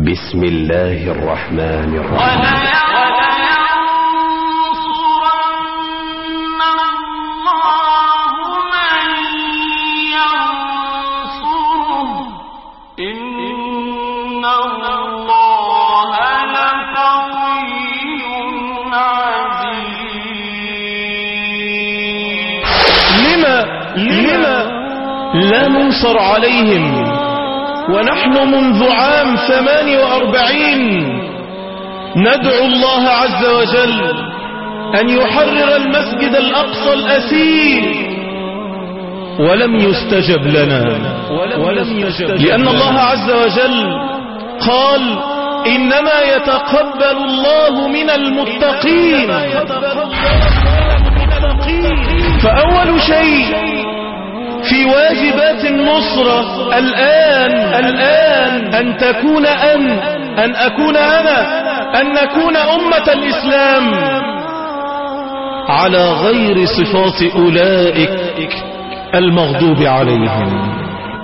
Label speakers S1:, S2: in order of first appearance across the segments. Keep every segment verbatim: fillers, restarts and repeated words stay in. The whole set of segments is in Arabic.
S1: بسم الله الرحمن الرحيم.
S2: لا ننصر عليهم ونحن منذ عام ثمان وأربعين ندعو الله عز وجل أن يحرر المسجد الأقصى الأسير ولم يستجب لنا، ولم يستجب لأن الله عز وجل قال إنما يتقبل الله من المتقين. فأول شيء في واجبات النصرة الآن الآن أن تكون أن أن أكون أنا أن نكون أمة الإسلام على غير صفات أولئك المغضوب عليهم.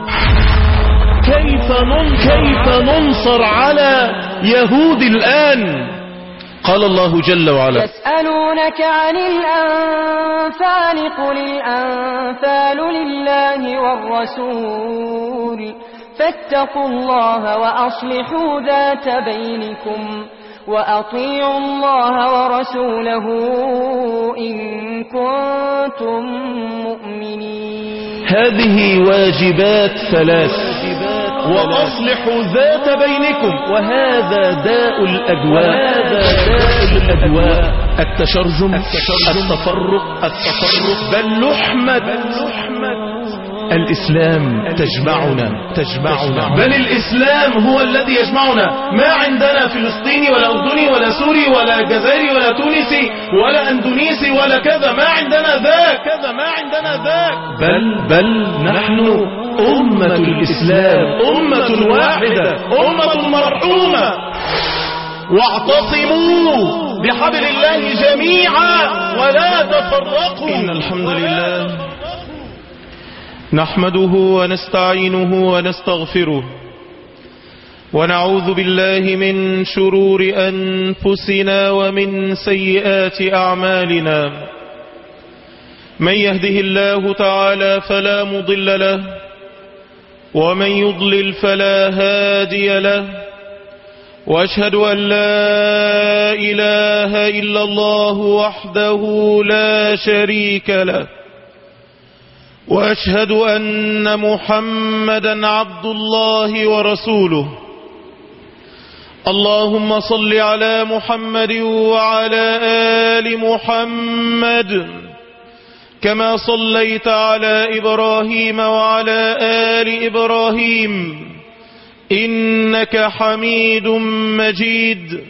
S2: كيف كيف ننصر على يهود الآن؟ قال الله جل وعلا:
S3: يسألونك عن الأنفال قل الأنفال لله والرسول فاتقوا الله وأصلحوا ذات بينكم وأطيعوا الله ورسوله إن كنتم مؤمنين.
S2: هذه واجبات ثلاث. وأصلحوا ذات بينكم، وهذا داء الأدواء، هذا داء الأدواء، التشرذم، التفرق، التفرق، بل لحمة الإسلام تجمعنا تجمعنا بل الإسلام هو الذي يجمعنا. ما عندنا فلسطيني ولا أردني ولا سوري ولا جزائري ولا تونسي ولا أندونيسي ولا كذا، ما عندنا ذاك كذا، ما عندنا ذاك، بل بل نحن أمة الإسلام، أمة واحدة، أمة مرحومة. واعتصموا بحبل الله جميعا ولا تفرقوا. إن الحمد لله نحمده ونستعينه ونستغفره ونعوذ بالله من شرور أنفسنا ومن سيئات أعمالنا. من يهده الله تعالى فلا مضل له ومن يضلل فلا هادي له، وأشهد أن لا إله إلا الله وحده لا شريك له، وأشهد أن محمدا عبد الله ورسوله. اللهم صل على محمد وعلى آل محمد كما صليت على إبراهيم وعلى آل إبراهيم إنك حميد مجيد.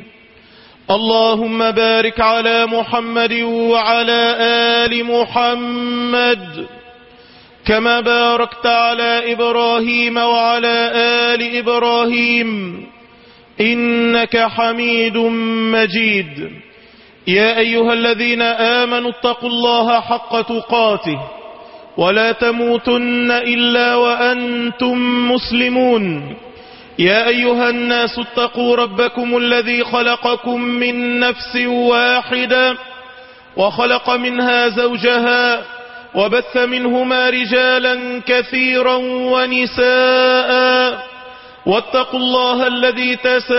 S2: اللهم بارك على محمد وعلى آل محمد كما باركت على إبراهيم وعلى آل إبراهيم إنك حميد مجيد. يا أيها الذين آمنوا اتقوا الله حق تقاته ولا تموتن إلا وأنتم مسلمون. يا أيها الناس اتقوا ربكم الذي خلقكم من نفس واحدة وخلق منها زوجها وبث منهما رجالا كثيرا ونساء، واتقوا الله الذي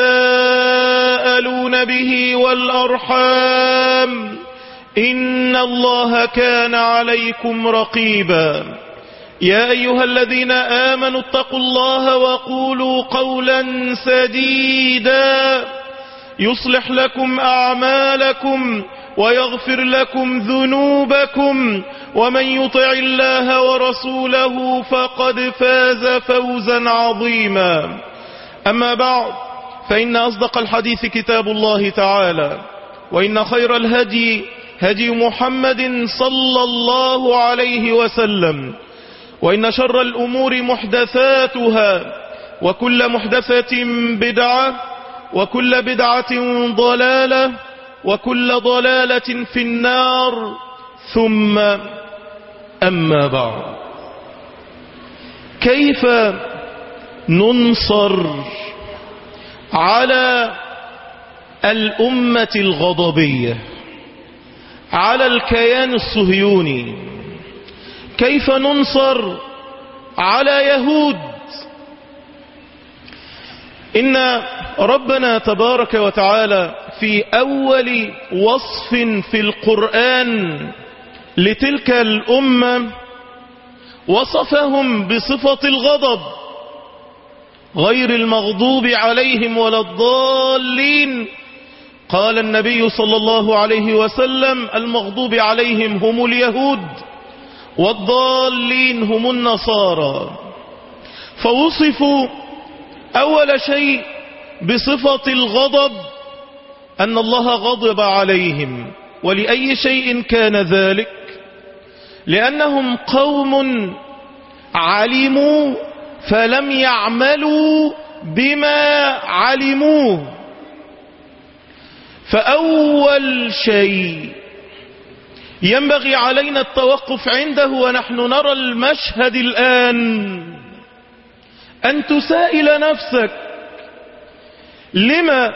S2: تساءلون به والأرحام إن الله كان عليكم رقيبا. يا أيها الذين آمنوا اتقوا الله وقولوا قولا سديدا يصلح لكم أعمالكم ويغفر لكم ذنوبكم، ومن يطع الله ورسوله فقد فاز فوزا عظيما. أما بعد، فإن أصدق الحديث كتاب الله تعالى، وإن خير الهدي هدي محمد صلى الله عليه وسلم، وإن شر الأمور محدثاتها، وكل محدثة بدعة، وكل بدعة ضلالة، وكل ضلالة في النار. ثم أما بعد، كيف ننصر على الأمة الغضبية، على الكيان الصهيوني، كيف ننصر على يهود. إن ربنا تبارك وتعالى في أول وصف في القرآن لتلك الأمة وصفهم بصفة الغضب، غير المغضوب عليهم ولا الضالين. قال النبي صلى الله عليه وسلم: المغضوب عليهم هم اليهود والضالين هم النصارى. فوصفوا أول شيء بصفة الغضب، أن الله غضب عليهم. ولأي شيء كان ذلك؟ لأنهم قوم علموا فلم يعملوا بما علموه. فأول شيء ينبغي علينا التوقف عنده ونحن نرى المشهد الآن، أن تسائل نفسك: لما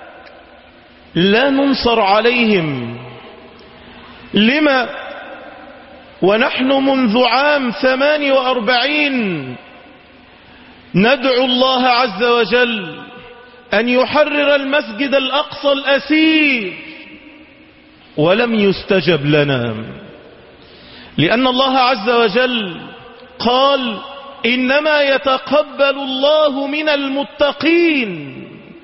S2: لا ننصر عليهم؟ لما ونحن منذ عام ثمان وأربعين ندعو الله عز وجل أن يحرر المسجد الأقصى الأسير ولم يستجب لنا؟ لأن الله عز وجل قال: إنما يتقبل الله من المتقين.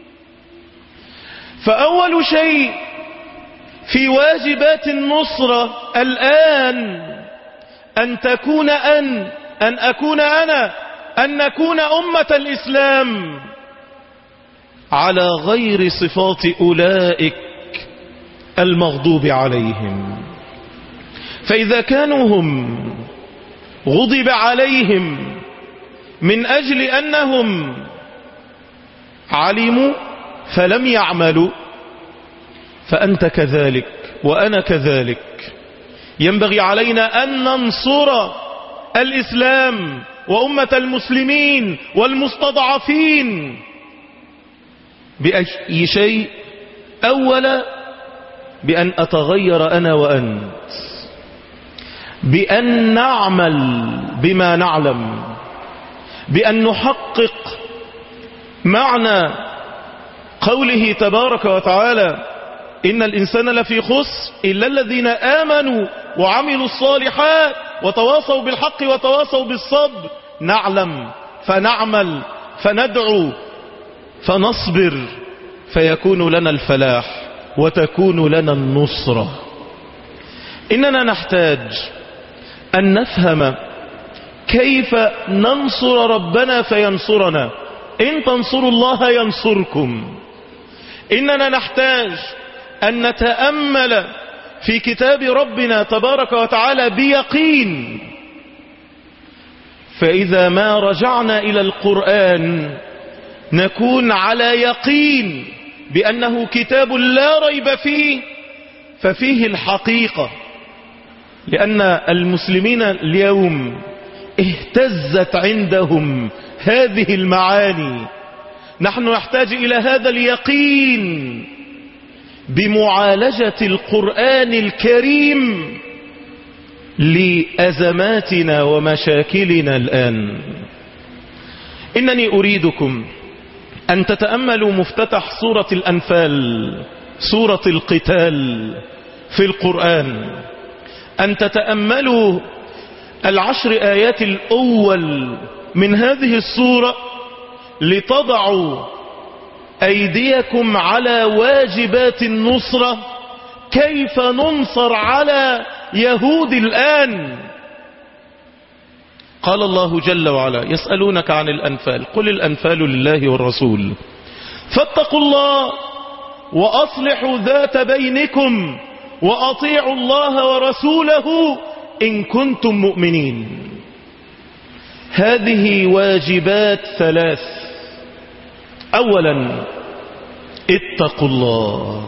S2: فأول شيء في واجبات النصرة الآن أن تكون أن أن أكون أنا أن نكون أمة الإسلام على غير صفات أولئك المغضوب عليهم. فإذا كانوا هم غضب عليهم من أجل أنهم علموا فلم يعملوا، فأنت كذلك وأنا كذلك. ينبغي علينا أن ننصر الإسلام وأمة المسلمين والمستضعفين بأي شيء؟ أولا بأن أتغير أنا وأنت، بأن نعمل بما نعلم، بأن نحقق معنى قوله تبارك وتعالى: إن الإنسان لفي خسر إلا الذين آمنوا وعملوا الصالحات وتواصوا بالحق وتواصوا بالصبر. نعلم فنعمل فندعو فنصبر فيكون لنا الفلاح وتكون لنا النصرة. إننا نحتاج أن نفهم كيف ننصر ربنا فينصرنا. إن تنصروا الله ينصركم. إننا نحتاج أن نتأمل في كتاب ربنا تبارك وتعالى بيقين، فإذا ما رجعنا إلى القرآن نكون على يقين بأنه كتاب لا ريب فيه، ففيه الحقيقة. لأن المسلمين اليوم اهتزت عندهم هذه المعاني. نحن نحتاج إلى هذا اليقين بمعالجة القرآن الكريم لأزماتنا ومشاكلنا الآن. إنني أريدكم أن تتأملوا مفتتح سورة الأنفال، سورة القتال في القرآن، أن تتأملوا العشر آيات الأول من هذه السورة لتضعوا أيديكم على واجبات النصرة. كيف ننصر على يهود الآن؟ قال الله جل وعلا: يسألونك عن الأنفال قل الأنفال لله والرسول فاتقوا الله وأصلحوا ذات بينكم وأطيعوا الله ورسوله إن كنتم مؤمنين. هذه واجبات ثلاث. أولا اتقوا الله.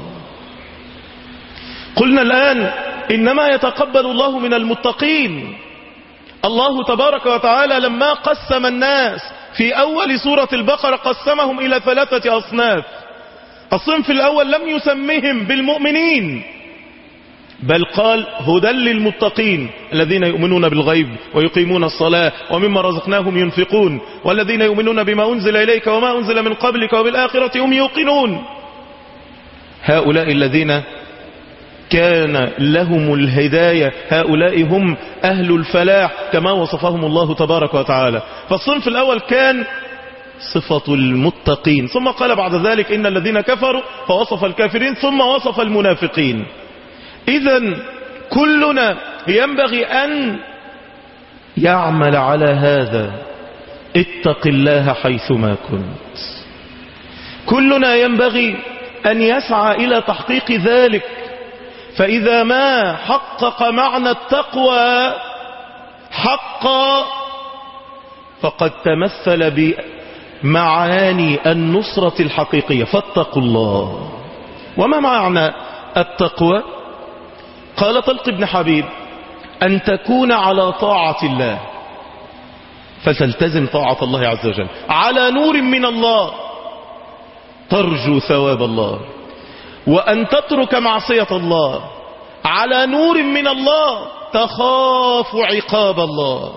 S2: قلنا الآن إنما يتقبل الله من المتقين. الله تبارك وتعالى لما قسم الناس في أول سورة البقرة قسمهم إلى ثلاثة أصناف. الصنف الأول لم يسمهم بالمؤمنين، بل قال هدى للمتقين الذين يؤمنون بالغيب ويقيمون الصلاة ومما رزقناهم ينفقون والذين يؤمنون بما أنزل إليك وما أنزل من قبلك وبالآخرة هم يوقنون. هؤلاء الذين كان لهم الهداية، هؤلاء هم أهل الفلاح كما وصفهم الله تبارك وتعالى. فالصنف الأول كان صفة المتقين، ثم قال بعد ذلك إن الذين كفروا فوصف الكافرين ثم وصف المنافقين. إذن كلنا ينبغي أن يعمل على هذا، اتق الله حيثما كنت. كلنا ينبغي أن يسعى إلى تحقيق ذلك، فإذا ما حقق معنى التقوى حقا فقد تمثل بمعاني النصرة الحقيقية. فاتقوا الله. وما معنى التقوى؟ قال طلق بن حبيب أن تكون على طاعة الله، فتلتزم طاعة الله عز وجل على نور من الله ترجو ثواب الله، وأن تترك معصية الله على نور من الله تخاف عقاب الله.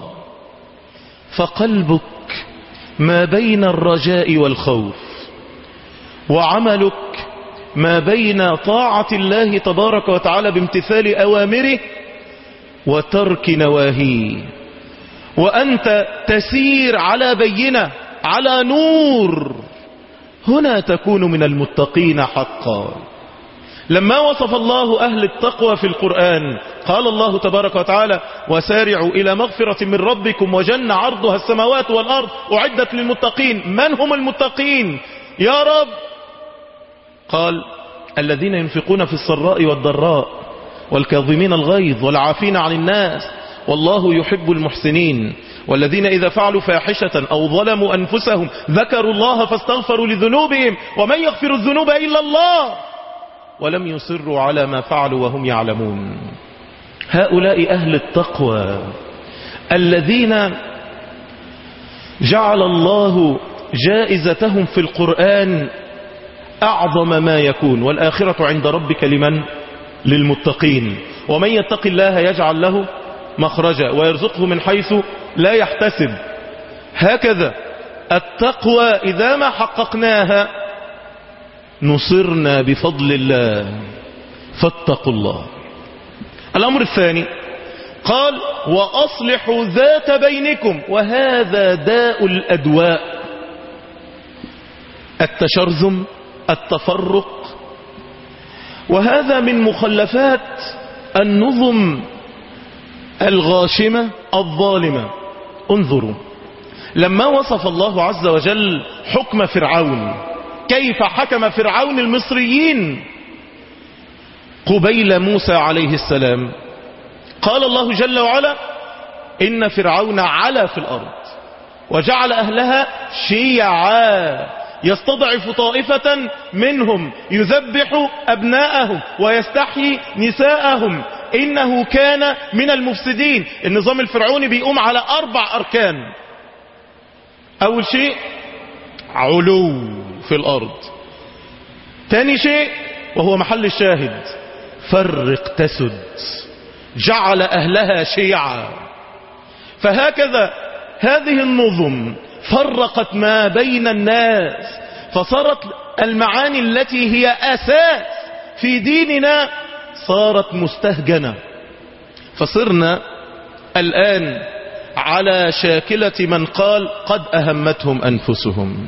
S2: فقلبك ما بين الرجاء والخوف، وعملك ما بين طاعة الله تبارك وتعالى بامتثال أوامره وترك نواهيه، وأنت تسير على بينة على نور. هنا تكون من المتقين حقا. لما وصف الله أهل التقوى في القرآن قال الله تبارك وتعالى وسارعوا إلى مغفرة من ربكم وجنة عرضها السماوات والأرض أعدت للمتقين. من هم المتقين يا رب؟ قال الذين ينفقون في السراء والضراء والكاظمين الغيظ والعافين عن الناس والله يحب المحسنين، والذين إذا فعلوا فاحشة أو ظلموا أنفسهم ذكروا الله فاستغفروا لذنوبهم ومن يغفر الذنوب إلا الله ولم يصروا على ما فعلوا وهم يعلمون. هؤلاء أهل التقوى الذين جعل الله جائزتهم في القرآن أعظم ما يكون، والآخرة عند ربك لمن؟ للمتقين. ومن يتق الله يجعل له مخرجا ويرزقه من حيث لا يحتسب. هكذا التقوى إذا ما حققناها نصرنا بفضل الله. فاتقوا الله. الأمر الثاني قال وأصلحوا ذات بينكم، وهذا داء الأدواء، التشرذم، التفرق، وهذا من مخلفات النظم الغاشمة الظالمة. انظروا لما وصف الله عز وجل حكم فرعون، كيف حكم فرعون المصريين قبيل موسى عليه السلام. قال الله جل وعلا إن فرعون علا في الأرض وجعل أهلها شيعا يستضعف طائفة منهم يذبح أبناءهم ويستحيي نساءهم إنه كان من المفسدين. النظام الفرعوني بيقوم على أربع أركان. أول شيء علو في الأرض، ثاني شيء وهو محل الشاهد فرق تسد، جعل أهلها شيعا. فهكذا هذه النظم فرقت ما بين الناس، فصارت المعاني التي هي أساس في ديننا صارت مستهجنة. فصرنا الآن على شاكلة من قال قد أهمتهم أنفسهم،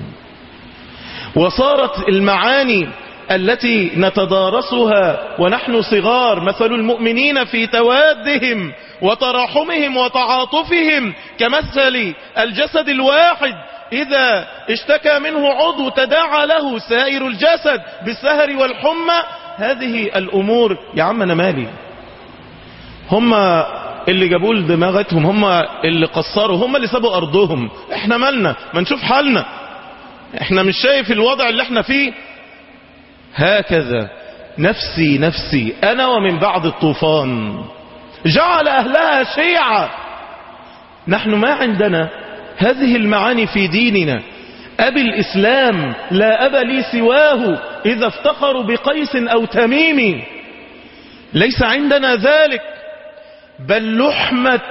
S2: وصارت المعاني التي نتدارسها ونحن صغار مثل المؤمنين في توادهم وتراحمهم وتعاطفهم كمثل الجسد الواحد إذا اشتكى منه عضو تداعى له سائر الجسد بالسهر والحمى. هذه الأمور يا عم أنا مالي، هم اللي جابوا لدماغتهم، هم اللي قصروا، هم اللي سابوا أرضهم، احنا مالنا، ما نشوف حالنا، احنا مش شايف الوضع اللي احنا فيه. هكذا نفسي نفسي أنا ومن بعد الطوفان، جعل أهلها شيعا. نحن ما عندنا هذه المعاني في ديننا. أبي الإسلام لا أب لي سواه إذا افتخروا بقيس أو تميم، ليس عندنا ذلك، بل لحمة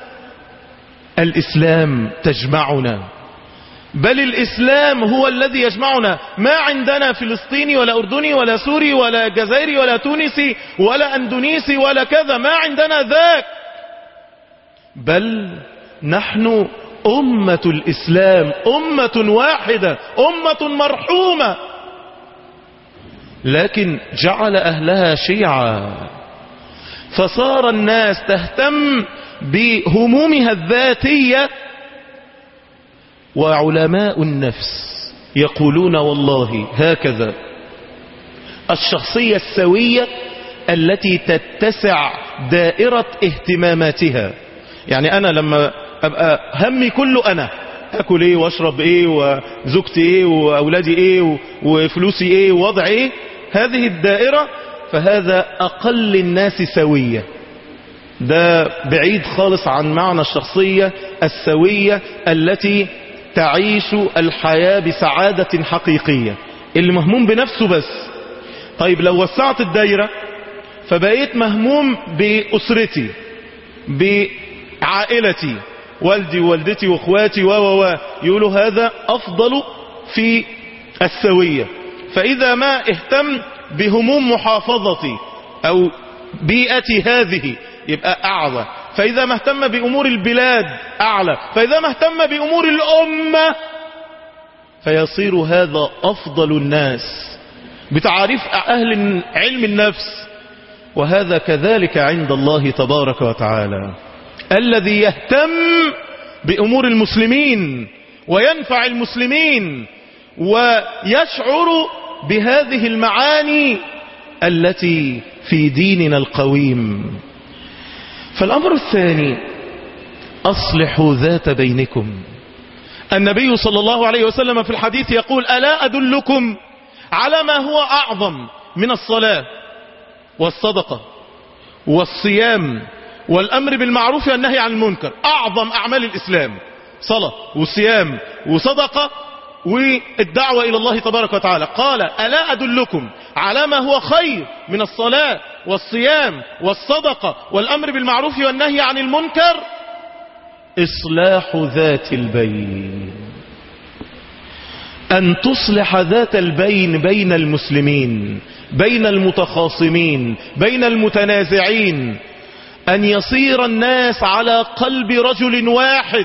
S2: الإسلام تجمعنا، بل الإسلام هو الذي يجمعنا. ما عندنا فلسطيني ولا أردني ولا سوري ولا جزائري ولا تونسي ولا أندونيسي ولا كذا، ما عندنا ذاك، بل نحن أمة الإسلام، أمة واحدة، أمة مرحومة، لكن جعل أهلها شيعا، فصار الناس تهتم بهمومها الذاتية. وعلماء النفس يقولون والله هكذا: الشخصية السوية التي تتسع دائرة اهتماماتها. يعني أنا لما أبقى همي كله أنا، أكل إيه وأشرب إيه وزوجتي إيه وأولادي إيه وفلوسي إيه ووضع إيه، هذه الدائرة، فهذا أقل الناس سوية. ده بعيد خالص عن معنى الشخصية السوية التي تعيش الحياة بسعادة حقيقية، اللي مهموم بنفسه بس. طيب لو وسعت الدائرة فبقيت مهموم بأسرتي، بعائلتي، والدي ووالدتي واخواتي و و يقولوا هذا أفضل في السوية. فإذا ما اهتم بهموم محافظتي أو بيئتي هذه يبقى أعلى، فإذا ما اهتم بأمور البلاد أعلى، فإذا ما اهتم بأمور الأمة فيصير هذا أفضل الناس بتعريف أهل علم النفس. وهذا كذلك عند الله تبارك وتعالى، الذي يهتم بأمور المسلمين وينفع المسلمين ويشعر بهذه المعاني التي في ديننا القويم. فالأمر الثاني: أصلحوا ذات بينكم. النبي صلى الله عليه وسلم في الحديث يقول: ألا أدلكم على ما هو أعظم من الصلاة والصدقة والصيام والأمر بالمعروف والنهي عن المنكر؟ أعظم أعمال الإسلام صلاة وصيام وصدقة والدعوة إلى الله تبارك وتعالى. قال: ألا أدلكم على ما هو خير من الصلاة والصيام والصدقة والأمر بالمعروف والنهي عن المنكر؟ إصلاح ذات البين، أن تصلح ذات البين بين المسلمين، بين المتخاصمين، بين المتنازعين، أن يصير الناس على قلب رجل واحد.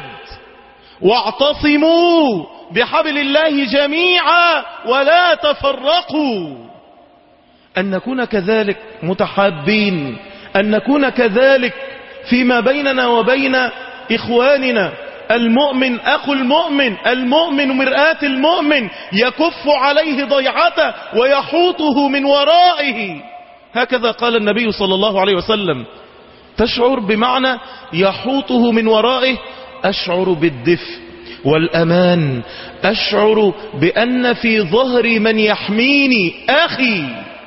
S2: واعتصموا بحبل الله جميعا ولا تفرقوا. أن نكون كذلك متحابين، أن نكون كذلك فيما بيننا وبين إخواننا. المؤمن أخو المؤمن، المؤمن مرآة المؤمن، يكف عليه ضيعته ويحوطه من ورائه. هكذا قال النبي صلى الله عليه وسلم. تشعر بمعنى يحوطه من ورائه؟ أشعر بالدفء والأمان، أشعر بأن في ظهري من يحميني، أخي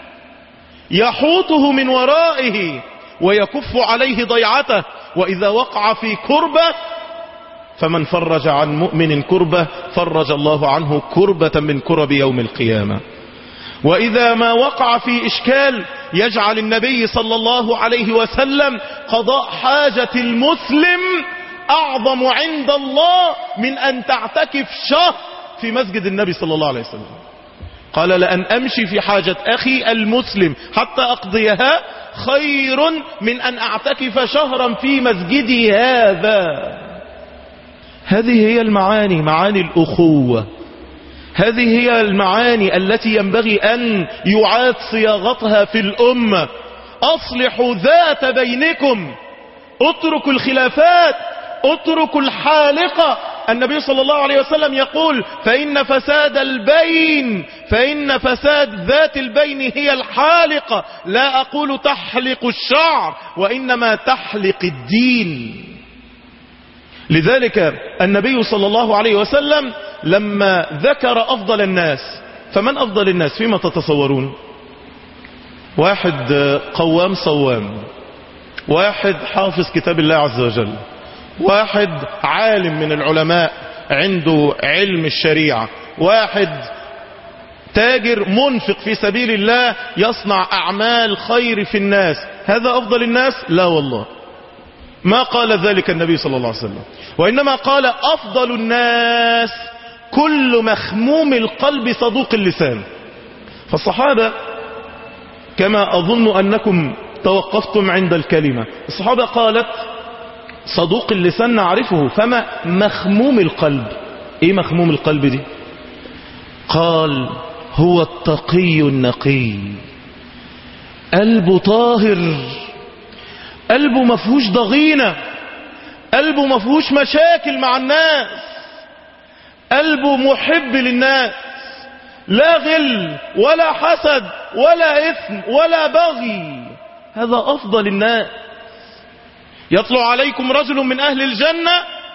S2: يحوطه من ورائه ويكف عليه ضيعته. وإذا وقع في كربة فمن فرج عن مؤمن كربة فرج الله عنه كربة من كرب يوم القيامة. وإذا ما وقع في إشكال يجعل النبي صلى الله عليه وسلم قضاء حاجة المسلم أعظم عند الله من أن تعتكف شهر في مسجد النبي صلى الله عليه وسلم. قال: لأن أمشي في حاجة أخي المسلم حتى أقضيها خير من أن أعتكف شهرا في مسجدي هذا. هذه هي المعاني، معاني الأخوة. هذه هي المعاني التي ينبغي أن يعاد صياغتها في الأمة. أصلحوا ذات بينكم، اتركوا الخلافات، اتركوا الحالقة. النبي صلى الله عليه وسلم يقول: فإن فساد البين فإن فساد ذات البين هي الحالقة. لا أقول تحلق الشعر، وإنما تحلق الدين. لذلك النبي صلى الله عليه وسلم لما ذكر أفضل الناس، فمن أفضل الناس فيما تتصورون؟ واحد قوام صوام، واحد حافظ كتاب الله عز وجل، واحد عالم من العلماء عنده علم الشريعة، واحد تاجر منفق في سبيل الله يصنع أعمال خير في الناس، هذا أفضل الناس؟ لا والله، ما قال ذلك النبي صلى الله عليه وسلم، وإنما قال أفضل الناس كل مخموم القلب صدوق اللسان. فالصحابة كما أظن أنكم توقفتم عند الكلمة، الصحابة قالت صدوق اللسان نعرفه، فما مخموم القلب؟ ايه مخموم القلب دي؟ قال هو التقي النقي، قلبه طاهر، قلبه مفهوش ضغينة، قلبه مفهوش مشاكل مع الناس، قلبه محب للناس، لا غل ولا حسد ولا إثم ولا بغي، هذا أفضل الناس. يطلع عليكم رجل من أهل الجنة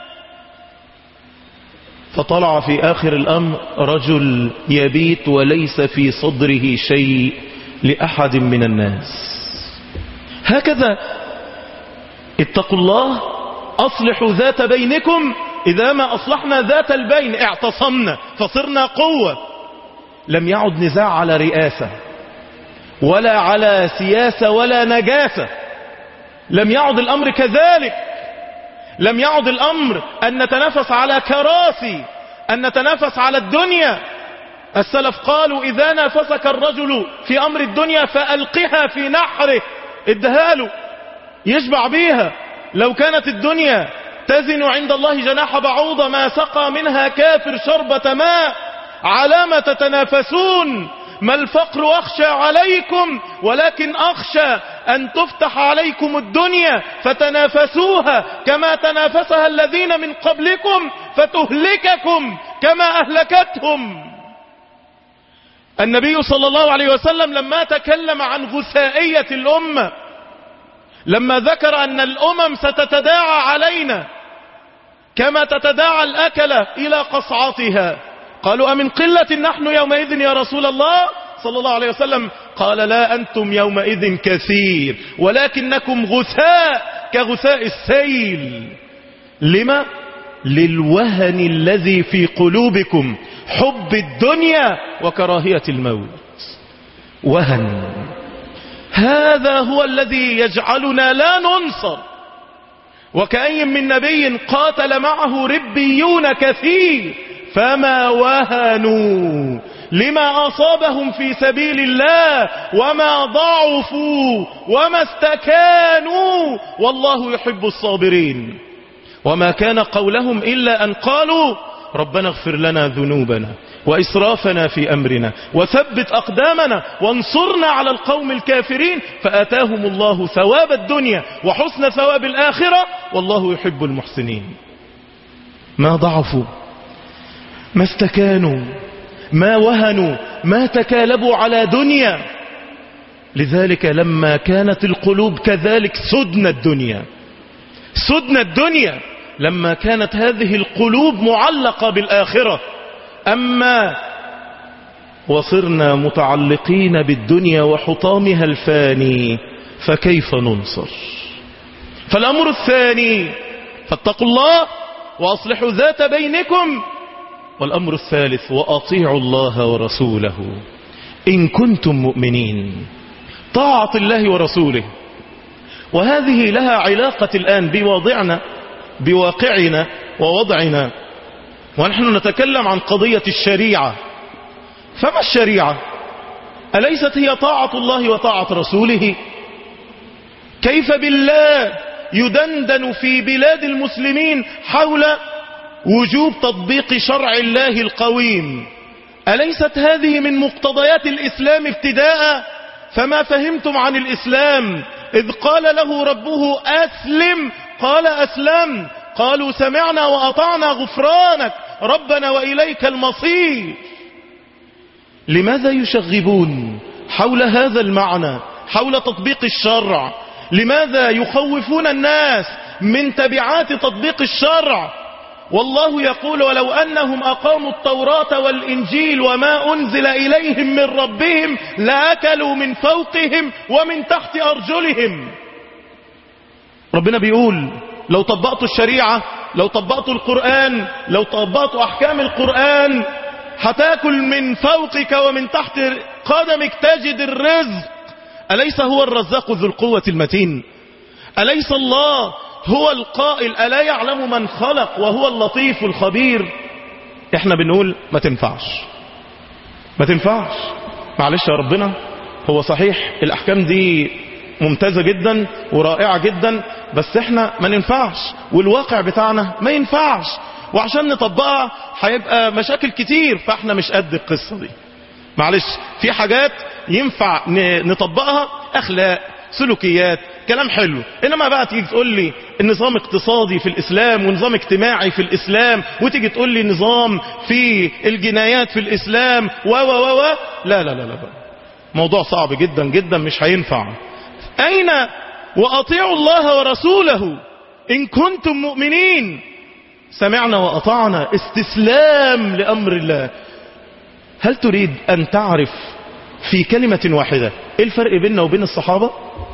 S2: فطلع في آخر الأمر رجل يبيت وليس في صدره شيء لأحد من الناس. هكذا اتقوا الله، أصلحوا ذات بينكم، إذا ما أصلحنا ذات البين اعتصمنا فصرنا قوة. لم يعد نزاع على رئاسة ولا على سياسة ولا نجاسة، لم يعد الأمر كذلك، لم يعد الأمر أن نتنافس على كراسي، أن نتنافس على الدنيا. السلف قالوا إذا نافسك الرجل في أمر الدنيا فألقها في نحره، ادهاله يشبع بيها. لو كانت الدنيا تزن عند الله جناح بعوضة ما سقى منها كافر شربة ماء. على ما تتنافسون؟ ما الفقر أخشى عليكم، ولكن أخشى أن تفتح عليكم الدنيا فتنافسوها كما تنافسها الذين من قبلكم فتهلككم كما أهلكتهم. النبي صلى الله عليه وسلم لما تكلم عن غثائية الأمة، لما ذكر أن الأمم ستتداعى علينا كما تتداعى الأكلة إلى قصعتها، قالوا أمن قلة نحن يومئذ يا رسول الله صلى الله عليه وسلم؟ قال لا، أنتم يومئذ كثير ولكنكم غثاء كغثاء السيل. لما؟ للوهن الذي في قلوبكم، حب الدنيا وكراهية الموت. وهن، هذا هو الذي يجعلنا لا ننصر. وكأي من نبي قاتل معه ربيون كثير فما وهنوا لما أصابهم في سبيل الله وما ضعفوا وما استكانوا والله يحب الصابرين. وما كان قولهم إلا أن قالوا ربنا اغفر لنا ذنوبنا وإسرافنا في أمرنا وثبت أقدامنا وانصرنا على القوم الكافرين، فآتاهم الله ثواب الدنيا وحسن ثواب الآخرة والله يحب المحسنين. ما ضعفوا، ما استكانوا، ما وهنوا، ما تكالبوا على دنيا. لذلك لما كانت القلوب كذلك سدن الدنيا، سدن الدنيا لما كانت هذه القلوب معلقة بالآخرة. أما وصرنا متعلقين بالدنيا وحطامها الفاني فكيف ننصر؟ فالأمر الثاني فاتقوا الله وأصلحوا ذات بينكم. والأمر الثالث وأطيعوا الله ورسوله إن كنتم مؤمنين، طاعة الله ورسوله. وهذه لها علاقة الآن بوضعنا بواقعنا ووضعنا، ونحن نتكلم عن قضية الشريعة. فما الشريعة؟ أليست هي طاعة الله وطاعة رسوله؟ كيف بالله يدندن في بلاد المسلمين حول وجوب تطبيق شرع الله القويم؟ أليست هذه من مقتضيات الإسلام ابتداء؟ فما فهمتم عن الإسلام إذ قال له ربه أسلم؟ قال أسلم. قالوا سمعنا وأطعنا غفرانك ربنا وإليك المصير. لماذا يشغبون حول هذا المعنى، حول تطبيق الشرع؟ لماذا يخوفون الناس من تبعات تطبيق الشرع؟ والله يقول ولو أنهم أقاموا التوراة والإنجيل وما أنزل إليهم من ربهم لأكلوا من فوقهم ومن تحت أرجلهم. ربنا بيقول لو طبقتوا الشريعة لو طبقتوا القرآن، لو طبقتوا أحكام القرآن هتاكل من فوقك ومن تحت قدمك تجد الرزق. أليس هو الرزاق ذو القوة المتين؟ أليس الله هو القائل ألا يعلم من خلق وهو اللطيف الخبير؟ احنا بنقول ما تنفعش ما تنفعش معلش يا ربنا، هو صحيح الأحكام دي ممتازة جدا ورائعة جدا، بس احنا ما ننفعش والواقع بتاعنا ما ينفعش، وعشان نطبقها هيبقى مشاكل كتير، فاحنا مش قد القصة دي. معلش في حاجات ينفع نطبقها، أخلاق، سلوكيات، كلام حلو. إنما بقى تيجي تقول لي النظام اقتصادي في الإسلام ونظام اجتماعي في الإسلام، وتيجي تقول لي نظام في الجنايات في الإسلام و و و و لا لا لا لا موضوع صعب جدا جدا مش هينفع. أين وأطيعوا الله ورسوله إن كنتم مؤمنين؟ سمعنا وأطعنا، استسلام لأمر الله. هل تريد أن تعرف في كلمة واحدة إيه الفرق بيننا وبين الصحابة؟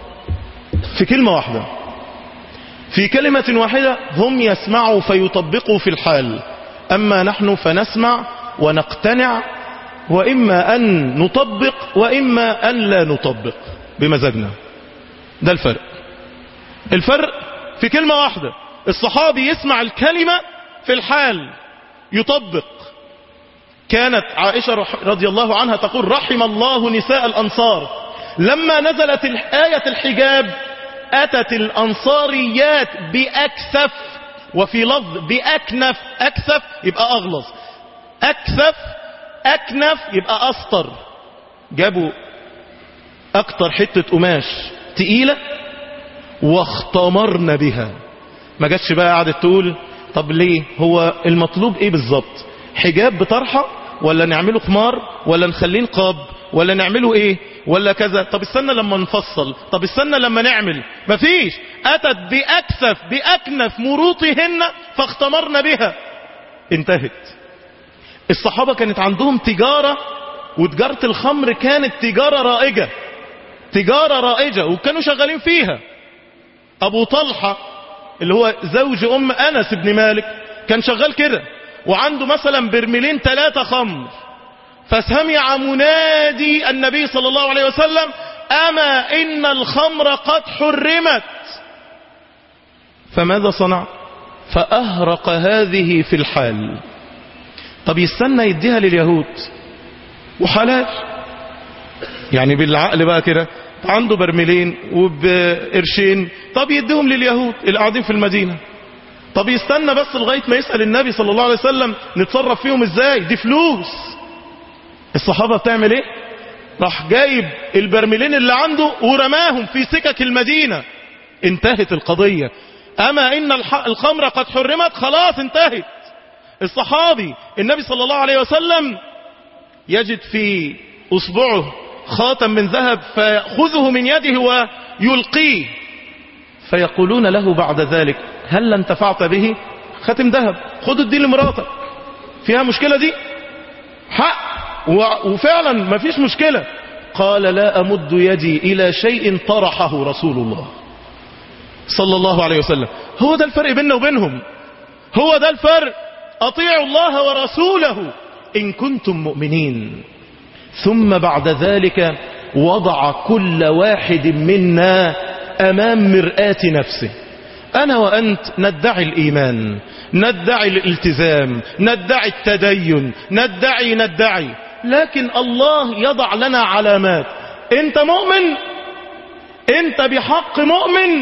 S2: في كلمة واحدة، في كلمة واحدة، هم يسمعوا فيطبقوا في الحال، أما نحن فنسمع ونقتنع، وإما أن نطبق وإما أن لا نطبق بمزاجنا. ده الفرق. الفرق في كلمة واحدة، الصحابي يسمع الكلمة في الحال يطبق. كانت عائشة رضي الله عنها تقول رحم الله نساء الأنصار لما نزلت آية الحجاب أتت الأنصاريات بأكثف، وفي لفظ بأكنف، أكثف يبقى أغلظ، أكثف أكنف يبقى أسطر، جابوا أكتر حتة قماش تقيلة واختمرنا بها. ما جاتش بقى قعدت تقول طب ليه، هو المطلوب ايه بالظبط؟ حجاب بطرحة ولا نعمله خمار ولا نخليه نقاب ولا نعمله ايه ولا كذا؟ طب استنى لما نفصل، طب استنى لما نعمل. مفيش، اتت باكثف باكنف مروطهن فاختمرنا بها، انتهت. الصحابة كانت عندهم تجارة، وتجارة الخمر كانت تجارة رائجة، تجارة رائجة وكانوا شغالين فيها. ابو طلحة اللي هو زوج ام انس بن مالك كان شغال كده، وعنده مثلا برميلين ثلاثة خمر، فسمع منادي النبي صلى الله عليه وسلم أما إن الخمر قد حرمت، فماذا صنع؟ فأهرق هذه في الحال. طب يستنى يديها لليهود وحلال، يعني بالعقل بقى كده، عنده برميلين وبقرشين، طب يديهم لليهود اللي قاعدين في المدينة. طب يستنى بس لغاية ما يسأل النبي صلى الله عليه وسلم نتصرف فيهم ازاي، دي فلوس. الصحابة بتعمل ايه؟ راح جايب البرميلين اللي عنده ورماهم في سكك المدينة، انتهت القضية. اما ان الخمر قد حرمت، خلاص انتهت. الصحابي النبي صلى الله عليه وسلم يجد في اصبعه خاتم من ذهب فيأخذه من يده ويلقيه، فيقولون له بعد ذلك هل انتفعت به؟ خاتم ذهب، خد الدين لمراتك، فيها مشكلة دي؟ حق، وفعلا ما فيش مشكلة. قال لا أمد يدي إلى شيء طرحه رسول الله صلى الله عليه وسلم. هو ده الفرق بيننا وبينهم، هو ده الفرق. أطيعوا الله ورسوله إن كنتم مؤمنين. ثم بعد ذلك وضع كل واحد منا أمام مرآة نفسه. أنا وأنت ندعي الإيمان، ندعي الالتزام، ندعي التدين، ندعي ندعي لكن الله يضع لنا علامات. أنت مؤمن، أنت بحق مؤمن.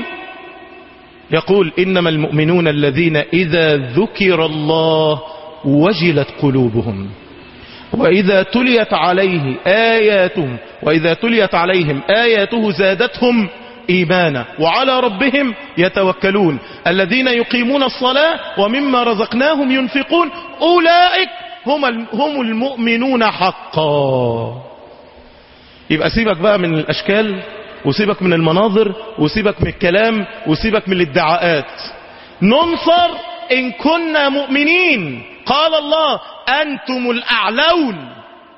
S2: يقول إنما المؤمنون الذين إذا ذكر الله وجلت قلوبهم وإذا تليت عليه آياته وإذا تليت عليهم آياته زادتهم إيمانا وعلى ربهم يتوكلون الذين يقيمون الصلاة ومما رزقناهم ينفقون أولئك هم هم المؤمنون حقا. يبقى سيبك بقى من الأشكال، وسيبك من المناظر، وسيبك من الكلام، وسيبك من الادعاءات. ننصر إن كنا مؤمنين. قال الله أنتم الأعلون،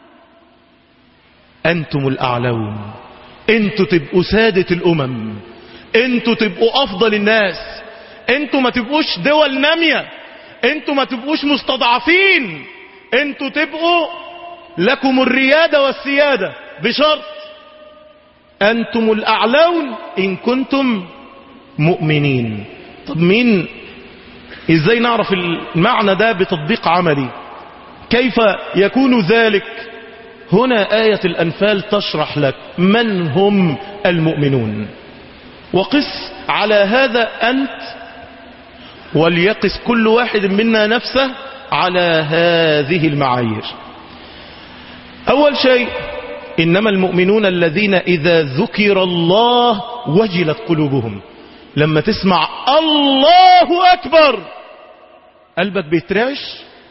S2: أنتم الأعلون، انتوا تبقوا سادة الأمم، انتوا تبقوا أفضل الناس، انتوا ما تبقوش دول نامية، انتوا ما تبقوش مستضعفين، انتوا تبقوا لكم الريادة والسيادة، بشرط انتم الاعلون ان كنتم مؤمنين. طب مين، ازاي نعرف المعنى ده بتطبيق عملي؟ كيف يكون ذلك؟ هنا آية الأنفال تشرح لك من هم المؤمنون، وقس على هذا أنت، وليقس كل واحد منا نفسه على هذه المعايير. أول شيء، إنما المؤمنون الذين إذا ذكر الله وجلت قلوبهم. لما تسمع الله أكبر قلبك بيترعش.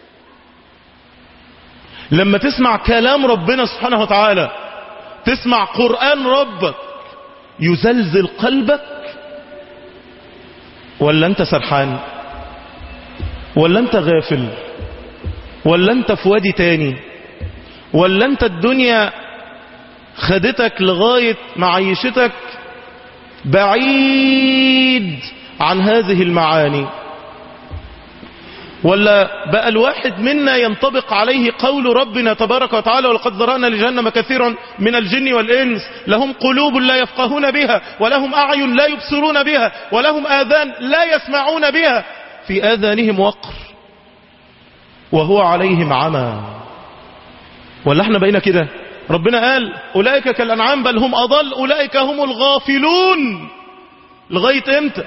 S2: لما تسمع كلام ربنا سبحانه وتعالى، تسمع قرآن ربك، يزلزل قلبك. ولا انت سرحان، ولا انت غافل، ولا انت في وادي تاني، ولا انت الدنيا خدتك لغاية معيشتك بعيد عن هذه المعاني. ولا بقى الواحد منا ينطبق عليه قول ربنا تبارك وتعالى: ولقد ذرأنا لجهنم كثيرا من الجن والإنس لهم قلوب لا يفقهون بها، ولهم أعين لا يبصرون بها، ولهم آذان لا يسمعون بها، في آذانهم وقر وهو عليهم عمى. ولا احنا بقينا كده؟ ربنا قال: أولئك كالأنعام بل هم أضل أولئك هم الغافلون. لغاية امتى؟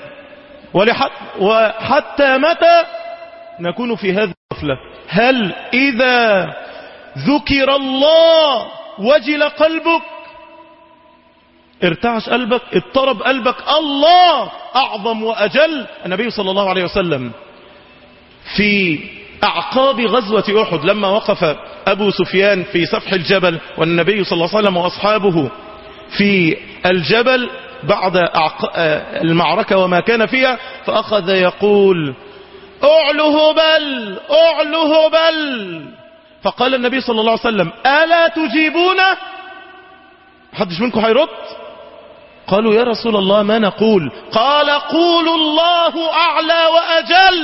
S2: وحتى متى نكون في هذه الغفلة؟ هل إذا ذكر الله وجل قلبك، ارتعش قلبك، اضطرب قلبك؟ الله أعظم وأجل. النبي صلى الله عليه وسلم في أعقاب غزوة أحد لما وقف أبو سفيان في سفح الجبل والنبي صلى الله عليه وسلم وأصحابه في الجبل بعد المعركة وما كان فيها، فأخذ يقول: أعلو هبل أعلو هبل. فقال النبي صلى الله عليه وسلم: ألا تجيبون؟ محدش منكم هيرد؟ قالوا: يا رسول الله ما نقول؟ قال: قولوا الله أعلى وأجل.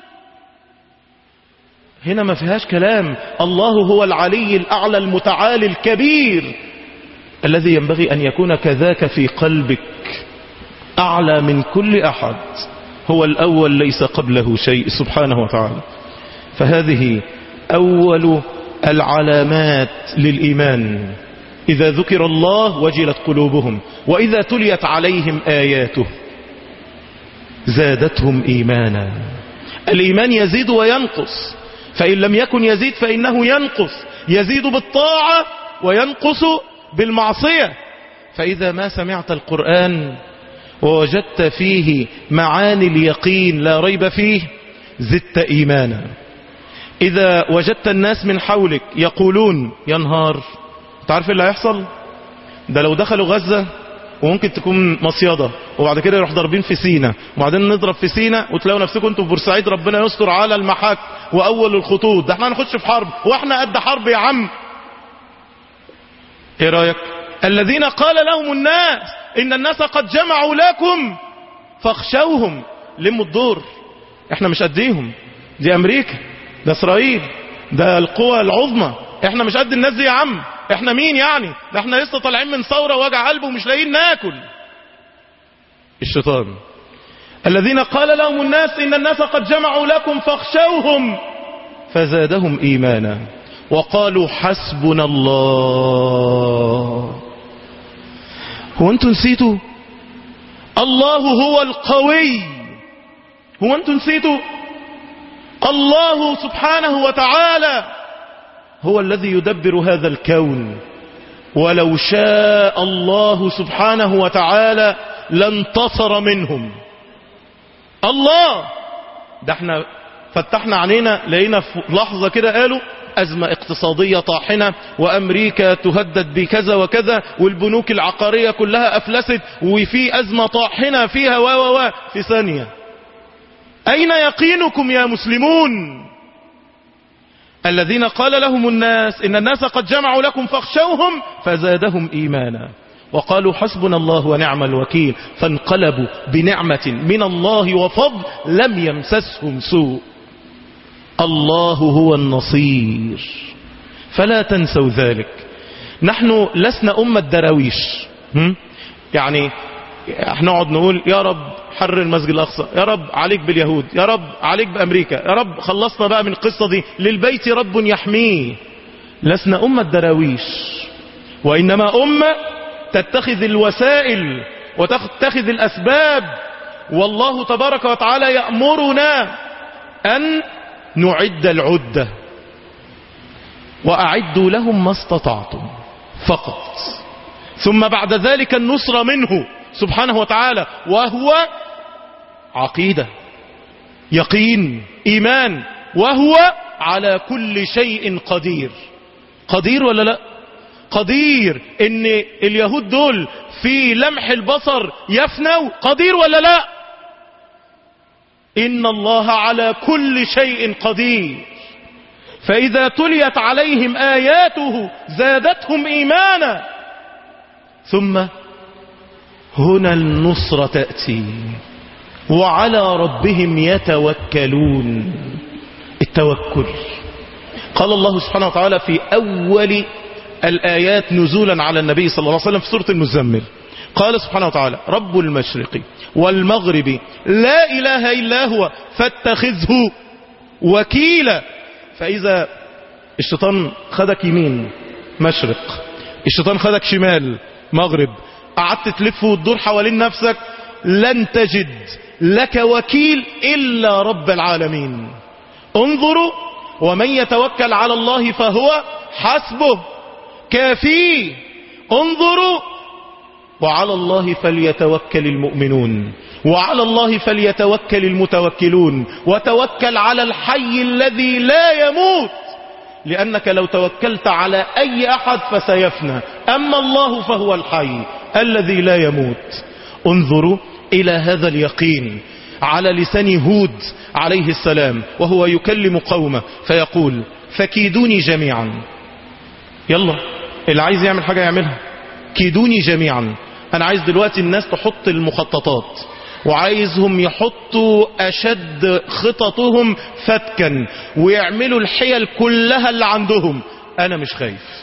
S2: هنا ما فيهاش كلام. الله هو العلي الأعلى المتعالي الكبير الذي ينبغي أن يكون كذاك في قلبك، أعلى من كل أحد، هو الأول ليس قبله شيء سبحانه وتعالى. فهذه أول العلامات للإيمان: إذا ذكر الله وجلت قلوبهم، وإذا تليت عليهم آياته زادتهم إيمانا. الإيمان يزيد وينقص، فإن لم يكن يزيد فإنه ينقص، يزيد بالطاعة وينقص بالمعصية. فإذا ما سمعت القرآن ووجدت فيه معاني اليقين لا ريب فيه زدت إيمانا. إذا وجدت الناس من حولك يقولون ينهار، تعرف اللي هيحصل؟ ده لو دخلوا غزة وممكن تكون مصيدة وبعد كده يروح ضربين في سينا، وبعدين نضرب في سينا وتلاقوا نفسكم انتوا في بورسعيد ربنا يستر على المحك وأول الخطوط. ده احنا هنخش في حرب واحنا قد حرب يا عم. ايه رأيك؟ الذين قال لهم الناس إن الناس قد جمعوا لكم فاخشوهم. لموا الدور، احنا مش قديهم، دي أمريكا، ده إسرائيل، ده القوى العظمى، احنا مش قد الناس دي يا عم. احنا مين يعني؟ ده احنا لسه طالعين من ثورة وجع قلب ومش لاقيين ناكل. الشيطان. الذين قال لهم الناس إن الناس قد جمعوا لكم فاخشوهم فزادهم إيمانا وقالوا حسبنا الله. هو انتوا نسيتوا؟ الله هو القوي. هو انتوا نسيتوا؟ الله سبحانه وتعالى هو الذي يدبر هذا الكون، ولو شاء الله سبحانه وتعالى لانتصر منهم. الله ده احنا فتحنا علينا لقينا في لحظة كده قالوا أزمة اقتصادية طاحنة وأمريكا تهدد بكذا وكذا والبنوك العقارية كلها أفلست وفي أزمة طاحنة فيها و و و في ثانية. أين يقينكم يا مسلمون؟ الذين قال لهم الناس إن الناس قد جمعوا لكم فاخشوهم فزادهم إيمانا وقالوا حسبنا الله ونعم الوكيل، فانقلبوا بنعمة من الله وفضل لم يمسسهم سوء. الله هو النصير، فلا تنسوا ذلك. نحن لسنا أمة دراويش، يعني هنقعد نقول يا رب حرر المسجد الأقصى، يا رب عليك باليهود، يا رب عليك بأمريكا، يا رب خلصنا بقى من القصة دي، للبيت رب يحميه. لسنا أمة دراويش، وإنما أمة تتخذ الوسائل وتتخذ الأسباب. والله تبارك وتعالى يأمرنا أن نعد العدة، وأعدوا لهم ما استطعتم فقط، ثم بعد ذلك النصر منه سبحانه وتعالى، وهو عقيدة، يقين، إيمان، وهو على كل شيء قدير. قدير ولا لا؟ قدير ان اليهود دول في لمح البصر يفنوا، قدير ولا لا؟ إن الله على كل شيء قدير. فإذا تليت عليهم آياته زادتهم إيمانا. ثم هنا النصر تأتي، وعلى ربهم يتوكلون. التوكل قال الله سبحانه وتعالى في أول الآيات نزولا على النبي صلى الله عليه وسلم في سورة المزمل، قال سبحانه وتعالى رب المشرق والمغرب لا إله إلا هو فاتخذه وكيلا. فإذا الشيطان خدك يمين مشرق، الشيطان خدك شمال مغرب، قعدت تلف وتدور حوالين نفسك، لن تجد لك وكيل إلا رب العالمين. انظروا ومن يتوكل على الله فهو حسبه كافيه. انظروا وعلى الله فليتوكل المؤمنون، وعلى الله فليتوكل المتوكلون، وتوكل على الحي الذي لا يموت، لأنك لو توكلت على أي أحد فسيفنى، أما الله فهو الحي الذي لا يموت. انظروا إلى هذا اليقين على لسان هود عليه السلام وهو يكلم قومه فيقول فكيدوني جميعا. يلا اللي عايز يعمل حاجة يعملها، كيدوني جميعا. أنا عايز دلوقتي الناس تحط المخططات، وعايزهم يحطوا أشد خططهم فتكا، ويعملوا الحيل كلها اللي عندهم. أنا مش خايف.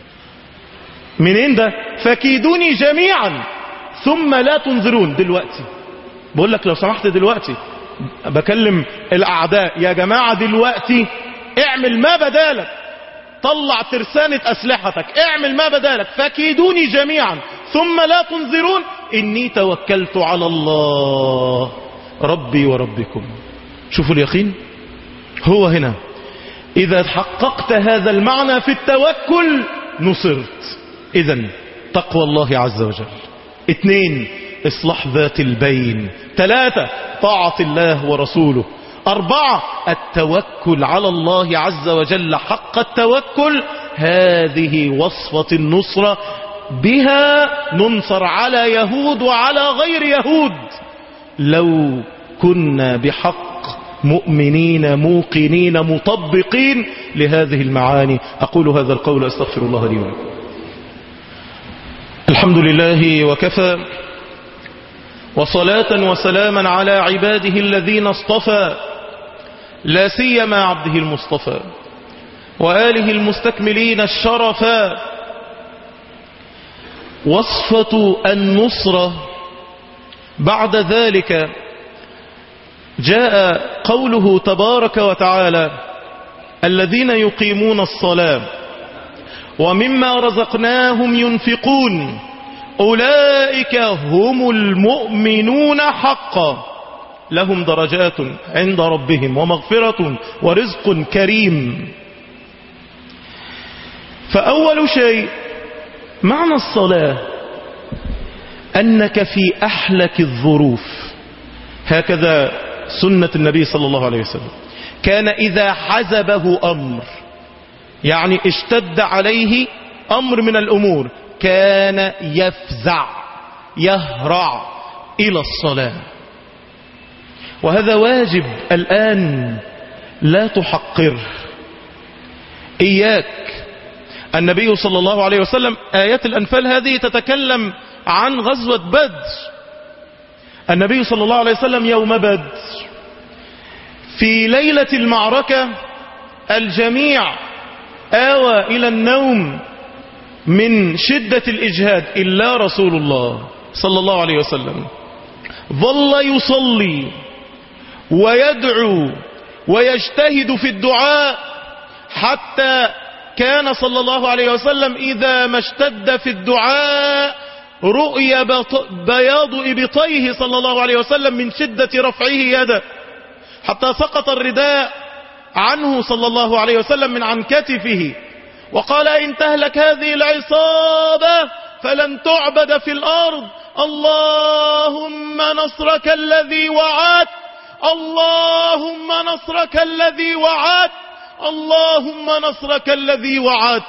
S2: منين ده؟ فكيدوني جميعا ثم لا تنظرون. دلوقتي بقول لك لو سمحت، دلوقتي بكلم الأعداء، يا جماعة دلوقتي اعمل ما بدالك، طلع ترسانة أسلحتك، اعمل ما بدالك، فكيدوني جميعا ثم لا تنظرون إني توكلت على الله ربي وربكم. شوفوا اليقين هو هنا. إذا حققت هذا المعنى في التوكل نصرت. إذن تقوى الله عز وجل. اثنين إصلاح ذات البين. ثلاثة طاعة الله ورسوله. أربعة التوكل على الله عز وجل حق التوكل. هذه وصفة النصرة، بها ننصر على يهود وعلى غير يهود. لو كنا بحق مؤمنين موقنين مطبقين لهذه المعاني. أقول هذا القول أستغفر الله لي ولكم. الحمد لله وكفى، وصلاة وسلاما على عباده الذين اصطفى، لا سيما عبده المصطفى وآله المستكملين الشرفا. وصفة النصرة بعد ذلك جاء قوله تبارك وتعالى الذين يقيمون الصلاة ومما رزقناهم ينفقون أولئك هم المؤمنون حقا لهم درجات عند ربهم ومغفرة ورزق كريم. فأول شيء معنى الصلاة أنك في أحلك الظروف، هكذا سنة النبي صلى الله عليه وسلم، كان إذا حزبه أمر، يعني اشتد عليه أمر من الأمور، كان يفزع يهرع إلى الصلاة. وهذا واجب الآن لا تحقره. إياك النبي صلى الله عليه وسلم. آيات الأنفال هذه تتكلم عن غزوة بدر. النبي صلى الله عليه وسلم يوم بدر في ليلة المعركة الجميع آوى إلى النوم من شدة الإجهاد إلا رسول الله صلى الله عليه وسلم. ظل يصلي ويدعو ويجتهد في الدعاء حتى كان صلى الله عليه وسلم إذا ما اشتد في الدعاء رؤي بياض إبطيه صلى الله عليه وسلم من شدة رفعه يده، حتى سقط الرداء عنه صلى الله عليه وسلم من عن كتفه، وقال إن تهلك هذه العصابة فلن تعبد في الأرض، اللهم نصرك الذي وعدت، اللهم نصرك الذي وعدت، اللهم نصرك الذي وعدت.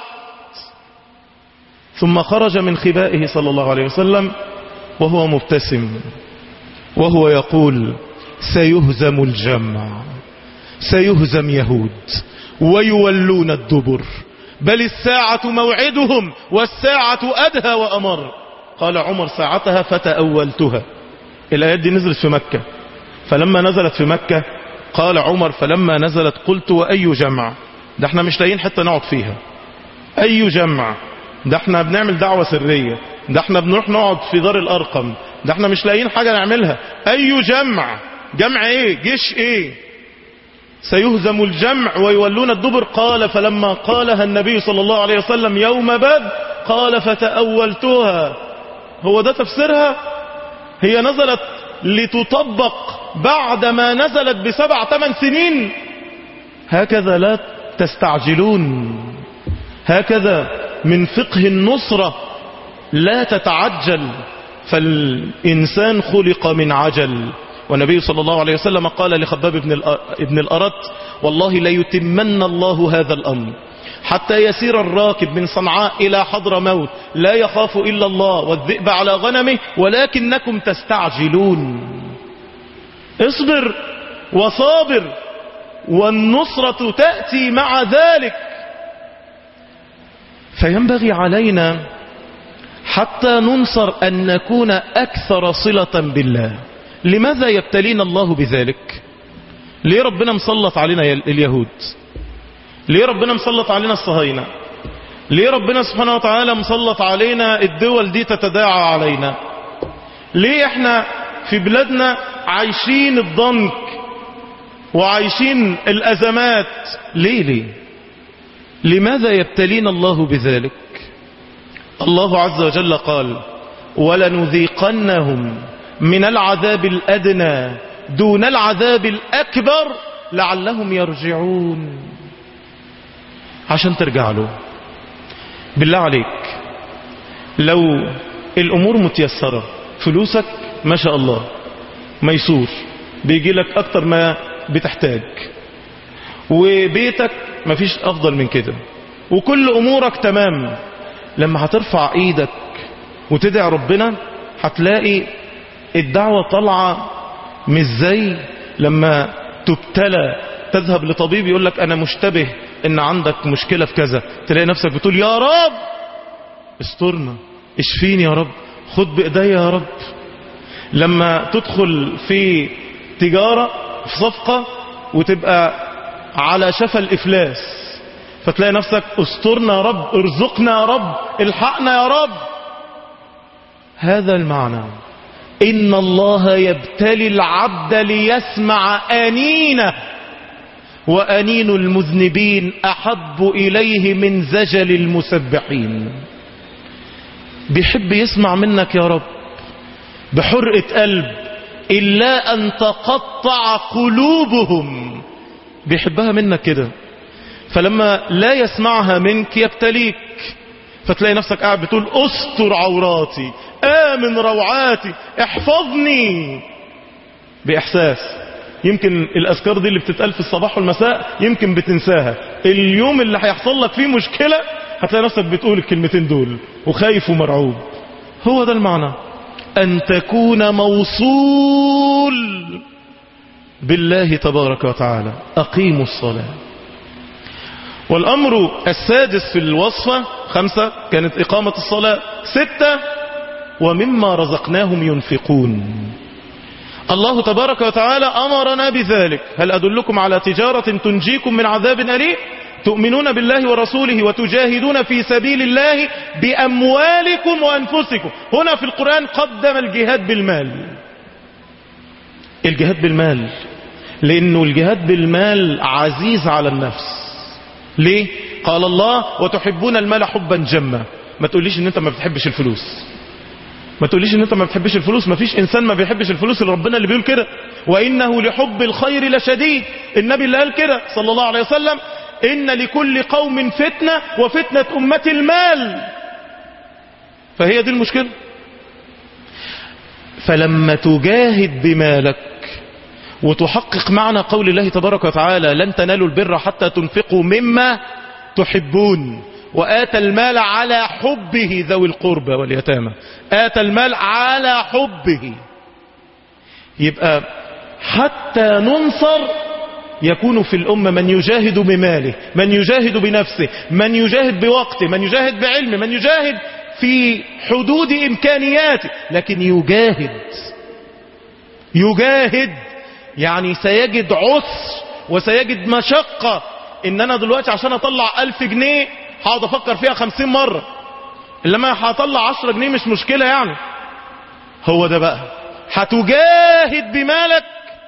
S2: ثم خرج من خبائه صلى الله عليه وسلم وهو مبتسم وهو يقول سيهزم الجمع، سيهزم يهود ويولون الدبر، بل الساعة موعدهم والساعة أدهى وأمر. قال عمر ساعتها فتأولتها. الآيات دي نزلت في مكة، فلما نزلت في مكة قال عمر فلما نزلت قلت وأي جمع، ده احنا مش لاقيين حتى نقعد فيها، أي جمع، ده احنا بنعمل دعوة سرية، ده احنا بنروح نقعد في دار الأرقم، ده احنا مش لاقيين حاجة نعملها، أي جمع، جمع ايه، جيش ايه، سيهزم الجمع ويولون الدبر. قال فلما قالها النبي صلى الله عليه وسلم يوم بدر قال فتأولتها. هو ده تفسيرها؟ هي نزلت لتطبق بعدما نزلت بسبع ثمان سنين. هكذا لا تستعجلون، هكذا من فقه النصرة لا تتعجل، فالإنسان خلق من عجل. والنبي صلى الله عليه وسلم قال لخباب بن الأرت والله ليتمن الله هذا الأمر حتى يسير الراكب من صنعاء إلى حضر موت لا يخاف إلا الله والذئب على غنمه ولكنكم تستعجلون. اصبر وصابر والنصرة تأتي مع ذلك. فينبغي علينا حتى ننصر أن نكون أكثر صلة بالله. لماذا يبتلينا الله بذلك؟ ليه ربنا مسلط علينا اليهود؟ ليه ربنا مسلط علينا الصهاينة؟ ليه ربنا سبحانه وتعالى مسلط علينا الدول دي تتداعى علينا؟ ليه احنا في بلادنا عايشين الضنك وعايشين الأزمات؟ ليه ليه لماذا يبتلينا الله بذلك؟ الله عز وجل قال ولنذيقنهم من العذاب الأدنى دون العذاب الأكبر لعلهم يرجعون. عشان ترجع له. بالله عليك لو الأمور متيسرة، فلوسك ما شاء الله ميسور بيجي لك أكتر ما بتحتاج، وبيتك ما فيش أفضل من كده، وكل أمورك تمام، لما هترفع ايدك وتدعي ربنا هتلاقي الدعوة طالعة مش زي لما تبتلى تذهب لطبيب يقول لك انا مشتبه ان عندك مشكلة في كذا، تلاقي نفسك بتقول يا رب استرنا، اشفيني يا رب، خد بايديا يا رب. لما تدخل في تجارة في صفقة وتبقى على شفا الافلاس فتلاقي نفسك استرنا يا رب، ارزقنا يا رب، الحقنا يا رب. هذا المعنى، إن الله يبتلي العبد ليسمع أنينه، وأنين المذنبين أحب إليه من زجل المسبحين. بيحب يسمع منك يا رب بحرقة قلب، إلا أن تقطع قلوبهم، بيحبها منك كده. فلما لا يسمعها منك يبتليك، فتلاقي نفسك قاعد بتقول استر عوراتي، آمن روعاتي، احفظني، بإحساس. يمكن الأذكار دي اللي بتتقال في الصباح والمساء يمكن بتنساها، اليوم اللي هيحصل لك فيه مشكلة هتلاقي نفسك بتقول الكلمتين دول وخايف ومرعوب. هو ده المعنى، أن تكون موصول بالله تبارك وتعالى. أقيموا الصلاة. والأمر السادس في الوصفة، خمسة كانت إقامة الصلاة، ستة ومما رزقناهم ينفقون. الله تبارك وتعالى أمرنا بذلك. هل أدلكم على تجارة تنجيكم من عذاب أليم؟ تؤمنون بالله ورسوله وتجاهدون في سبيل الله بأموالكم وأنفسكم. هنا في القرآن قدم الجهاد بالمال. الجهاد بالمال لأنه الجهاد بالمال عزيز على النفس. ليه؟ قال الله وتحبون المال حبا جما. ما تقوليش ان انت ما بتحبش الفلوس، ما تقوليش ان انت ما بتحبش الفلوس. ما فيش انسان ما بيحبش الفلوس، اللي ربنا اللي بيقول كده وانه لحب الخير لشديد. النبي اللي قال كده صلى الله عليه وسلم ان لكل قوم فتنة وفتنة امة المال. فهي دي المشكلة. فلما تجاهد بمالك وتحقق معنى قول الله تبارك وتعالى لن تنالوا البر حتى تنفقوا مما تحبون، وآتى المال على حبه ذوي القربى واليتامى، آتى المال على حبه. يبقى حتى ننصر يكون في الأمة من يجاهد بماله، من يجاهد بنفسه، من يجاهد بوقته، من يجاهد بعلمه، من يجاهد في حدود إمكانياته، لكن يجاهد. يجاهد يعني سيجد عسر وسيجد مشقة. ان انا دلوقتي عشان اطلع الف جنيه هقعد افكر فيها خمسين مرة، لما هطلع عشرة جنيه مش مشكلة يعني. هو ده بقى، هتجاهد بمالك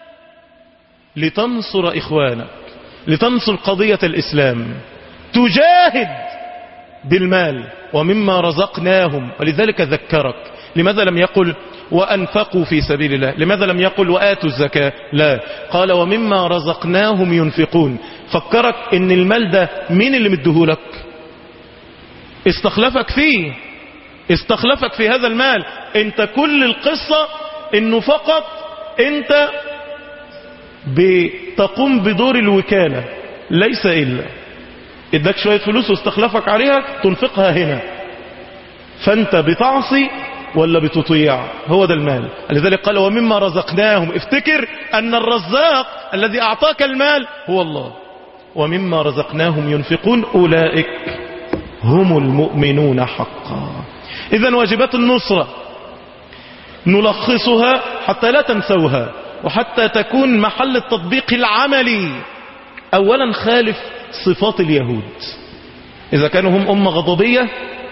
S2: لتنصر اخوانك، لتنصر قضية الاسلام. تجاهد بالمال ومما رزقناهم. ولذلك ذكرك، لماذا لم يقل وأنفقوا في سبيل الله؟ لماذا لم يقل وآتوا الزكاة؟ لا، قال ومما رزقناهم ينفقون. فكرك ان المال ده مين اللي مديهولك؟ استخلفك فيه، استخلفك في هذا المال. انت كل القصة انه فقط انت بتقوم بدور الوكالة، ليس إلا اداك شوية فلوس واستخلفك عليها تنفقها هنا، فانت بتعصي ولا بتطيع؟ هو ده المال. لذلك قال ومما رزقناهم. افتكر ان الرزاق الذي اعطاك المال هو الله. ومما رزقناهم ينفقون اولئك هم المؤمنون حقا. اذا واجبات النصرة نلخصها حتى لا تنسوها وحتى تكون محل التطبيق العملي. اولا خالف صفات اليهود. اذا كانوا هم امة غضبية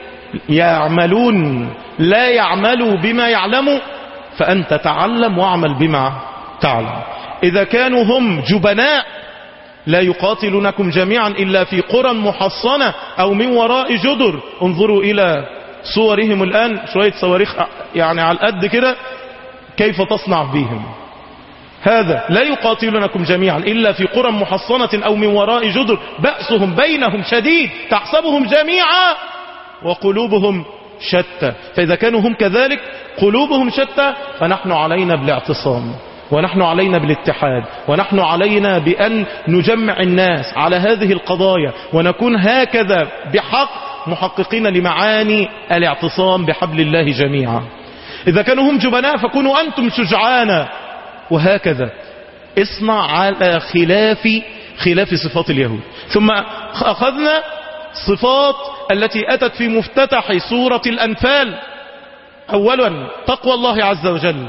S2: يعملون لا يعملوا بما يعلموا، فأنت تعلم واعمل بما تعلم. إذا كانوا هم جبناء لا يقاتلونكم جميعا إلا في قرى محصنة أو من وراء جدر، انظروا إلى صورهم الآن، شوية صواريخ يعني على القد كده، كيف تصنع بهم. هذا لا يقاتلونكم جميعا إلا في قرى محصنة أو من وراء جدر بأسهم بينهم شديد تحسبهم جميعا وقلوبهم شتى. فإذا كانوا هم كذلك قلوبهم شتى، فنحن علينا بالاعتصام، ونحن علينا بالاتحاد، ونحن علينا بأن نجمع الناس على هذه القضايا، ونكون هكذا بحق محققين لمعاني الاعتصام بحبل الله جميعا. إذا كانوا هم جبناء فكونوا أنتم شجعانا، وهكذا اصنع على خلاف خلاف صفات اليهود. ثم أخذنا صفات التي أتت في مفتتح سورة الأنفال. أولا تقوى الله عز وجل،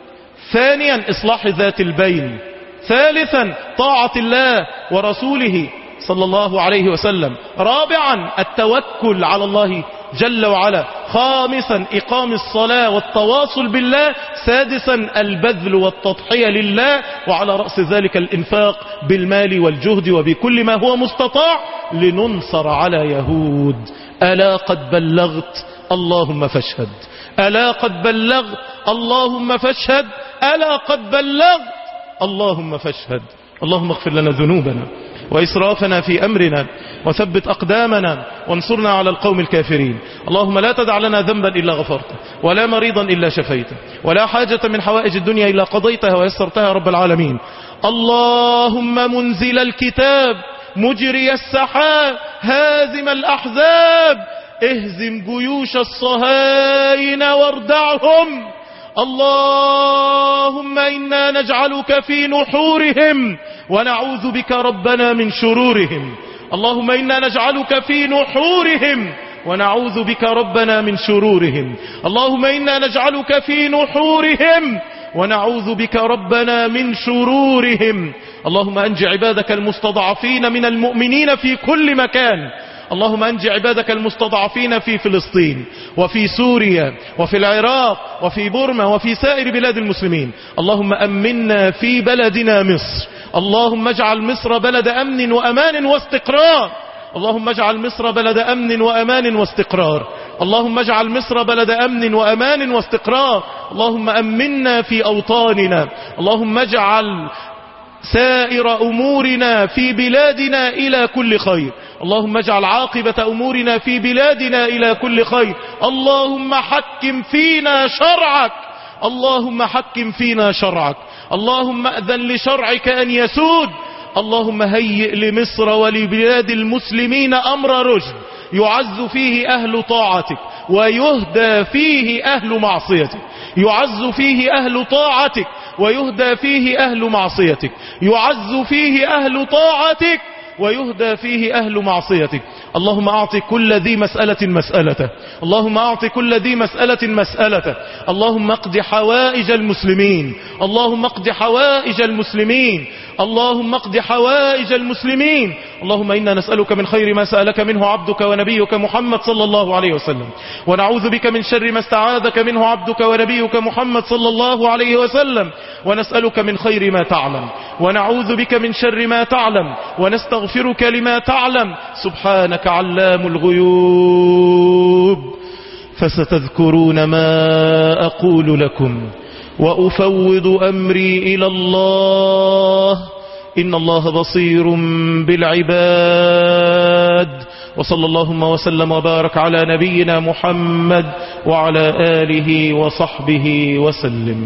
S2: ثانيا إصلاح ذات البين، ثالثا طاعة الله ورسوله صلى الله عليه وسلم، رابعا التوكل على الله جل وعلا، خامسا إقام الصلاة والتواصل بالله، سادسا البذل والتضحية لله، وعلى رأس ذلك الإنفاق بالمال والجهد وبكل ما هو مستطاع لننصر على يهود. ألا قد بلغت اللهم فاشهد، ألا قد بلغت اللهم فاشهد، ألا قد بلغت اللهم فاشهد. اللهم اغفر لنا ذنوبنا وإسرافنا في أمرنا وثبت أقدامنا وانصرنا على القوم الكافرين. اللهم لا تدع لنا ذنبا إلا غفرته، ولا مريضا إلا شفيته، ولا حاجة من حوائج الدنيا إلا قضيتها ويسرتها رب العالمين. اللهم منزل الكتاب، مجري السحاب، هازم الأحزاب، اهزم جيوش الصهاينة واردعهم. اللهم إنا نجعلك في نحورهم ونعوذ بك ربنا من شرورهم. اللهم إنا نجعلك في نحورهم ونعوذ بك ربنا من شرورهم. اللهم إنا نجعلك في نحورهم ونعوذ بك ربنا من شرورهم. اللهم أنج عبادك المستضعفين من المؤمنين في كل مكان. اللهم أنج عبادك المستضعفين في فلسطين وفي سوريا وفي العراق وفي بورما وفي سائر بلاد المسلمين. اللهم أمنا في بلدنا مصر. اللهم اجعل مصر بلد أمن وأمان واستقرار. اللهم اجعل مصر بلد أمن وأمان واستقرار. اللهم اجعل مصر بلد أمن وأمان واستقرار. اللهم أمنا في أوطاننا. اللهم اجعل سائر أمورنا في بلادنا إلى كل خير. اللهم اجعل عاقبة أمورنا في بلادنا إلى كل خير. اللهم حكم فينا شرعك. اللهم حكم فينا شرعك. اللهم أذن لشرعك أن يسود. اللهم هيئ لمصر ولبلاد المسلمين أمر رشد يعز فيه أهل طاعتك ويهدى فيه أهل معصيتك. يعز فيه أهل طاعتك ويهدى فيه أهل معصيتك. يعز فيه أهل طاعتك ويهدى فيه أهل معصيتك. اللهم أعط كل ذي مسألة مسألته. اللهم أعط كل ذي مسألة مسألته. اللهم اقض حوائج المسلمين. اللهم اقض حوائج المسلمين. اللهم اقض حوائج المسلمين. اللهم إنا نسألك من خير ما سألك منه عبدك ونبيك محمد صلى الله عليه وسلم، ونعوذ بك من شر ما استعاذك منه عبدك ونبيك محمد صلى الله عليه وسلم، ونسألك من خير ما تعلم ونعوذ بك من شر ما تعلم ونستغفرك لما تعلم. سبحانك علام الغيوب. فستذكرون ما أقول لكم وأفوض أمري إلى الله إن الله بصير بالعباد. وصلى اللهم وسلم وبارك على نبينا محمد وعلى آله وصحبه وسلم.